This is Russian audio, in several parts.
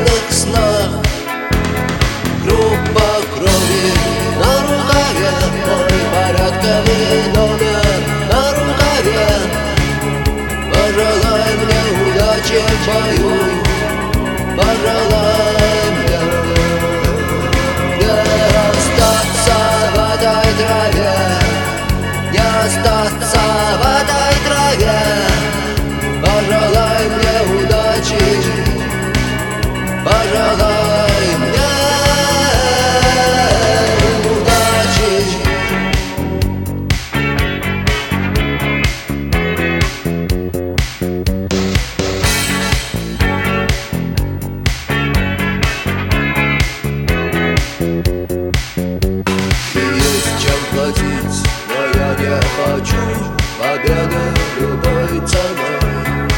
бессонных снах. Группа крови на рукаве, мой порядковый номер на рукаве. Пожелай мне удачи в бою, пожелай мне не остаться в этой траве, не остаться в этой траве. Пожелай мне удачи, пожелай мне удачи. Есть чем платить, но я не хочу победы любой ценой.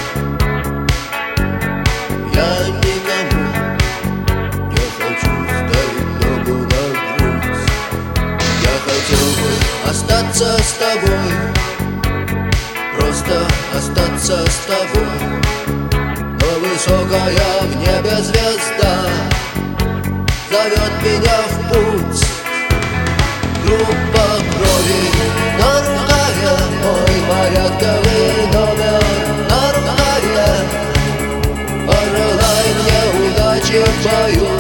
Я никому не хочу ставить ногу на грудь. Я хотел бы остаться с тобой, просто остаться с тобой. Но высокая в небе звезда зовет меня в путь. Группа крови на рукаве, мой порядковый номер на рукаве. Пожелай мне удачи в бою,